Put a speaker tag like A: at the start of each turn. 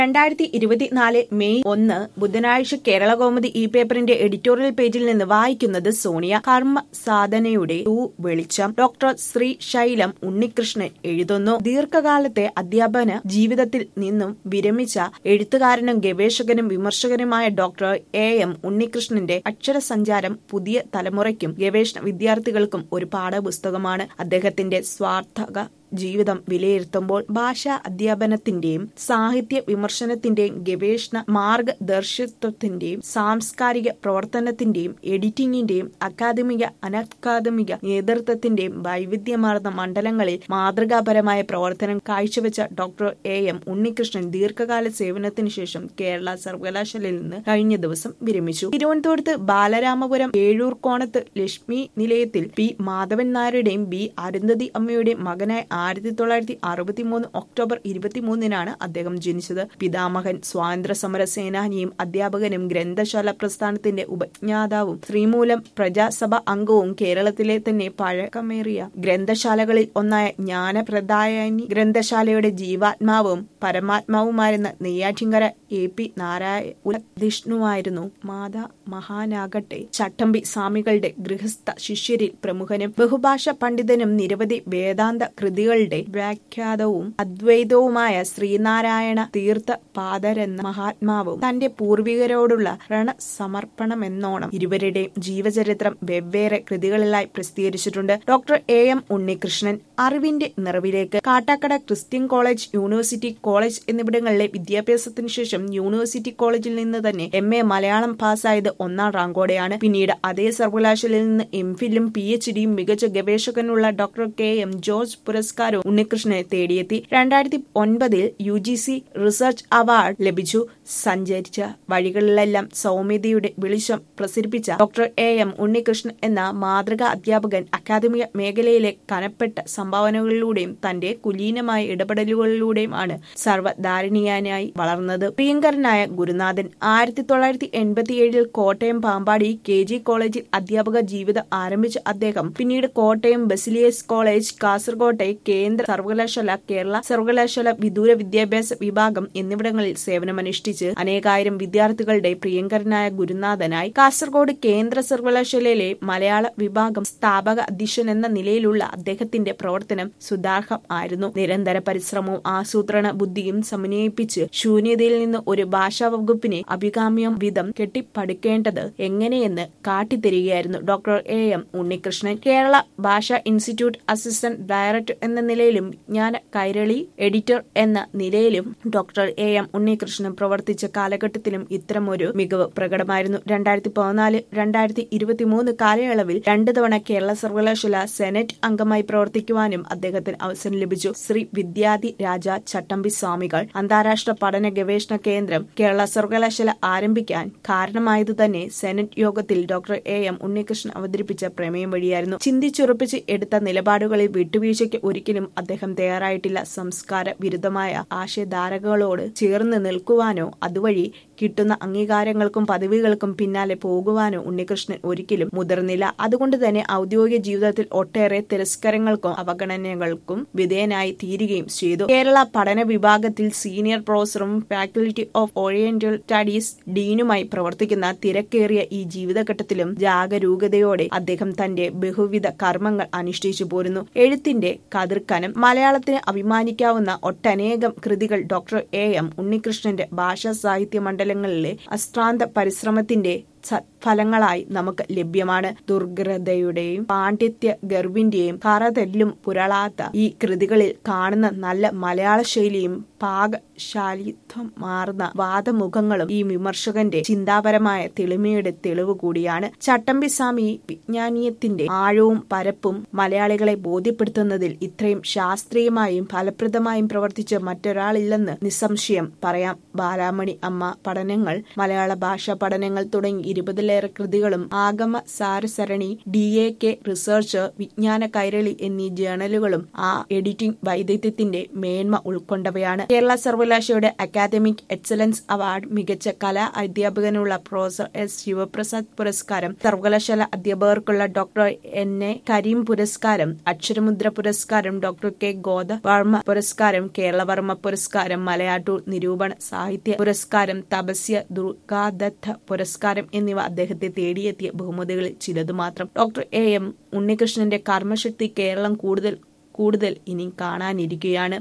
A: 2024 May 1 ബുധനാഴ്ച കേരളകൗമുദി ഈ പേപ്പറിന്റെ എഡിറ്റോറിയൽ പേജിൽ നിന്ന് വായിക്കുന്നത് സോണിയ. കർമ്മ സാധനയുടെ വെളിച്ചം. ഡോക്ടർ ശ്രീ ശൈലം ഉണ്ണികൃഷ്ണൻ എഴുതുന്നു. ദീർഘകാലത്തെ അധ്യാപന ജീവിതത്തിൽ നിന്നും വിരമിച്ച എഴുത്തുകാരനും ഗവേഷകനും വിമർശകനുമായ ഡോക്ടർ എം ഉണ്ണികൃഷ്ണന്റെ അക്ഷരസഞ്ചാരം പുതിയ തലമുറയ്ക്കും ഗവേഷണ വിദ്യാർത്ഥികൾക്കും ഒരു പാഠപുസ്തകമാണ്. അദ്ദേഹത്തിന്റെ സ്വാർത്ഥക ജീവിതം വിലയിരുത്തുമ്പോൾ ഭാഷാ അധ്യാപനത്തിന്റെയും സാഹിത്യ വിമർശനത്തിന്റെയും ഗവേഷണ മാർഗദർശിത്വത്തിന്റെയും സാംസ്കാരിക പ്രവർത്തനത്തിന്റെയും എഡിറ്റിംഗിന്റെയും അക്കാദമിക അനക്കാദമിക നേതൃത്വത്തിന്റെയും വൈവിധ്യമാർന്ന മണ്ഡലങ്ങളിൽ മാതൃകാപരമായ പ്രവർത്തനം കാഴ്ചവെച്ച ഡോക്ടർ എം ഉണ്ണികൃഷ്ണൻ ദീർഘകാല സേവനത്തിനു ശേഷം കേരള സർവകലാശാലയിൽ നിന്ന് കഴിഞ്ഞ ദിവസം വിരമിച്ചു. തിരുവനന്തപുരത്ത് ബാലരാമപുരം ഏഴൂർക്കോണത്ത് ലക്ഷ്മി നിലയത്തിൽ പി മാധവൻ നായരുടെയും ബി അരുന്ധതി അമ്മയുടെയും മകനായ 1963 ഒക്ടോബർ 23 അദ്ദേഹം ജനിച്ചത്. പിതാമഹൻ സ്വാതന്ത്ര്യ സമര സേനാനിയും അധ്യാപകനും ഗ്രന്ഥശാല പ്രസ്ഥാനത്തിന്റെ ഉപജ്ഞാതാവും ശ്രീമൂലം പ്രജാസഭ അംഗവും കേരളത്തിലെ തന്നെ പഴക്കമേറിയ ഗ്രന്ഥശാലകളിൽ ഒന്നായ ജ്ഞാനപ്രദായനി ഗ്രന്ഥശാലയുടെ ജീവാത്മാവും പരമാത്മാവുമായിരുന്ന നെയ്യാറ്റിൻകര AP നാരായണ മാതാ മഹാനാകട്ടെ ചട്ടമ്പി സ്വാമികളുടെ ഗൃഹസ്ഥ ശിഷ്യരിൽ പ്രമുഖനും ബഹുഭാഷാ പണ്ഡിതനും നിരവധി വേദാന്ത കൃതികളുടെ വ്യാഖ്യാതവും അദ്വൈതവുമായ ശ്രീനാരായണ തീർത്ഥ പാദരെന്ന മഹാത്മാവും തന്റെ പൂർവികരോടുള്ള രണസമർപ്പണമെന്നോണം ഇരുവരുടെയും ജീവചരിത്രം വെവ്വേറെ കൃതികളിലായി പ്രസിദ്ധീകരിച്ചിട്ടുണ്ട്. ഡോക്ടർ എം ഉണ്ണികൃഷ്ണൻ അറിവിന്റെ നിറവിലേക്ക്. Kattakada Christian college, university college എന്നിവിടങ്ങളിലെ വിദ്യാഭ്യാസത്തിനു ശേഷം യൂണിവേഴ്സിറ്റി കോളേജിൽ നിന്ന് തന്നെ MA മലയാളം പാസ്സായത് 1ാം റാങ്കോടെയാണ്. പിന്നീട് അതേ സർവകലാശാലയിൽ നിന്ന് MPhilഉം PhDയും മികച്ച ഗവേഷകനുള്ള ഡോക്ടർ KM ജോർജ് പുരസ്കാരവും ഉണ്ണികൃഷ്ണനെ തേടിയെത്തി. 2009 UGC റിസർച്ച് അവാർഡ് ലഭിച്ചു. സഞ്ചരിച്ച വഴികളിലെല്ലാം സൗമ്യതയുടെ വെളിച്ചം പ്രസരിപ്പിച്ച ഡോക്ടർ എം ഉണ്ണികൃഷ്ണൻ എന്ന മാതൃകാ അധ്യാപകൻ അക്കാദമിക മേഖലയിലെ കനപ്പെട്ട സംഭാവനകളിലൂടെയും തന്റെ കുലീനമായ ഇടപെടലുകളിലൂടെയുമാണ് സർവ്വധാരണീയനായി വളർന്നത്. പ്രിയങ്കരനായ ഗുരുനാഥൻ. 1987 കോട്ടയം പാമ്പാടി KG കോളേജിൽ അധ്യാപക ജീവിതം ആരംഭിച്ച അദ്ദേഹം പിന്നീട് കോട്ടയം ബസിലിയസ് കോളേജ്, കാസർകോട്ടെ കേന്ദ്ര സർവകലാശാല, കേരള സർവകലാശാല വിദൂര വിദ്യാഭ്യാസ വിഭാഗം എന്നിവിടങ്ങളിൽ സേവനമനുഷ്ഠിച്ച് അനേകായിരം വിദ്യാർത്ഥികളുടെ പ്രിയങ്കരനായ ഗുരുനാഥനായി. കാസർഗോഡ് കേന്ദ്ര സർവകലാശാലയിലെ മലയാള വിഭാഗം സ്ഥാപക അധ്യക്ഷൻ എന്ന നിലയിലുള്ള അദ്ദേഹത്തിന്റെ പ്രവർത്തനം സുദാർഹം ആയിരുന്നു. നിരന്തര പരിശ്രമവും ആസൂത്രണ ബുദ്ധിയും സമന്വയിപ്പിച്ച് ശൂന്യതയിൽ നിന്ന് ഒരു ഭാഷാ വകുപ്പിനെ അഭികാമ്യം വിധം കെട്ടിപ്പടുക്കേണ്ടത് എങ്ങനെയെന്ന് കാട്ടിത്തരികയായിരുന്നു doctor M Unnikrishnan. Kerala Bhasha institute assistant director എന്ന നിലയിലും വിജ്ഞാന കൈരളി എഡിറ്റർ എന്ന നിലയിലും ഡോക്ടർ എം ഉണ്ണികൃഷ്ണൻ പ്രവർത്തിച്ച കാലഘട്ടത്തിലും ഇത്തരമൊരു മികവ് പ്രകടമായിരുന്നു. 2014-2023 കാലയളവിൽ 2 തവണ കേരള സർവകലാശാല സെനറ്റ് അംഗമായി പ്രവർത്തിക്കുവാനും അദ്ദേഹത്തിന് അവസരം ലഭിച്ചു. ശ്രീ വിദ്യാധി രാജ ചട്ടമ്പി സ്വാമികൾ അന്താരാഷ്ട്ര പഠന ഗവേഷണ കേന്ദ്രം കേരള സർവകലാശാല ആരംഭിക്കാൻ കാരണമായത് തന്നെ സെനറ്റ് യോഗത്തിൽ ഡോക്ടർ എം ഉണ്ണികൃഷ്ണൻ അവതരിപ്പിച്ച പ്രമേയം വഴിയായിരുന്നു. ചിന്തിച്ചുറപ്പിച്ച് എടുത്ത നിലപാടുകളിൽ വിട്ടുവീഴ്ചയ്ക്ക് ഒരിക്കലും അദ്ദേഹം തയ്യാറായിട്ടില്ല. സംസ്കാര വിരുദ്ധമായ ആശയധാരകളോട് ചേർന്ന് നിൽക്കുവാനോ അതുവഴി കിട്ടുന്ന അംഗീകാരങ്ങൾക്കും പദവികൾക്കും പിന്നാലെ പോകുവാനോ ഉണ്ണികൃഷ്ണൻ ഒരിക്കലും മുതിർന്നില്ല. അതുകൊണ്ട് തന്നെ ഔദ്യോഗിക ജീവിതത്തിൽ ഒട്ടേറെ തിരസ്കാരങ്ങൾക്കും അവഗണനകൾക്കും വിധേയനായി തീരുകയും ചെയ്തു. കേരള പഠന വിഭാഗത്തിൽ സീനിയർ പ്രൊഫസറും ഫാക്കൽറ്റി ഓഫ് ഓറിയന്റൽ സ്റ്റഡീസ് ഡീനുമായി പ്രവർത്തിക്കുന്ന തിരക്കേറിയ ഈ ജീവിതഘട്ടത്തിലും ജാഗരൂകതയോടെ അദ്ദേഹം തന്റെ ബഹുവിധ കർമ്മങ്ങൾ അനുഷ്ഠിച്ചു പോരുന്നു. എഴുത്തിന്റെ കതിർക്കനം. മലയാളത്തിന് അഭിമാനിക്കാവുന്ന ഒട്ടനേകം കൃതികൾ ഡോക്ടർ എം ഉണ്ണികൃഷ്ണന്റെ ഭാഷാ സാഹിത്യ മണ്ഡലങ്ങളിലെ അശ്രാന്ത പരിശ്രമത്തിന്റെ ഫലങ്ങളായി നമുക്ക് ലഭ്യമാണ്. ദുർഗ്രതയുടെയും പാണ്ഡിത്യ ഗർവിന്റെയും കറതെല്ലും പുരളാത്ത ഈ കൃതികളിൽ കാണുന്ന നല്ല മലയാള ശൈലിയും പാകശാലിത്വം മാറുന്ന വാദമുഖങ്ങളും ഈ വിമർശകന്റെ ചിന്താപരമായ തെളിമയുടെ തെളിവ് കൂടിയാണ്. ചട്ടമ്പി സ്വാമി വിജ്ഞാനീയത്തിന്റെ ആഴവും പരപ്പും മലയാളികളെ ബോധ്യപ്പെടുത്തുന്നതിൽ ഇത്രയും ശാസ്ത്രീയമായും ഫലപ്രദമായും പ്രവർത്തിച്ച മറ്റൊരാളില്ലെന്ന് നിസ്സംശയം പറയാം. ബാലാമണി അമ്മ പഠനങ്ങൾ, മലയാള ഭാഷാ പഠനങ്ങൾ തുടങ്ങി 20 നൂറിലേറെ കൃതികളും ആഗമ സാരസരണി, DAK റിസർച്ച്, വിജ്ഞാന കൈരളി എന്നീ ജേണലുകളും ആ എഡിറ്റിംഗ് വൈദഗ്ധ്യത്തിന്റെ മേന്മ ഉൾക്കൊണ്ടവയാണ്. കേരള സർവകലാശാലയുടെ അക്കാദമിക് എക്സലൻസ് അവാർഡ്, മികച്ച കലാ അധ്യാപകനുള്ള പ്രൊഫസർ S. ശിവപ്രസാദ് പുരസ്കാരം, സർവകലാശാല അധ്യാപകർക്കുള്ള ഡോക്ടർ N.A. കരീം പുരസ്കാരം, അക്ഷരമുദ്ര പുരസ്കാരം, ഡോക്ടർ K. ഗോദവർമ്മ പുരസ്കാരം, കേരളവർമ്മ പുരസ്കാരം, മലയാറ്റൂർ നിരൂപണ സാഹിത്യ പുരസ്കാരം, തപസ്യ ദുർഗാദത്ത പുരസ്കാരം എന്നിവ അദ്ദേഹത്തെ തേടിയെത്തിയ ബഹുമതികളിൽ ചിലതു മാത്രം. Doctor A.M. ഉണ്ണികൃഷ്ണന്റെ കർമ്മശക്തി കേരളം കൂടുതൽ ഇനി കാണാനിരിക്കുകയാണ്.